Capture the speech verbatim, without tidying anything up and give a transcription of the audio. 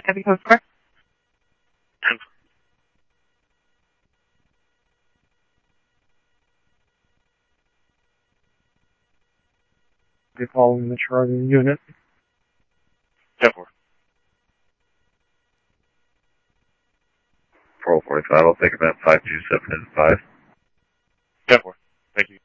Heavy code square. ten. Be following the charging unit. ten four. four forty-five, I'll take event five two seven five. ten four. Thank you.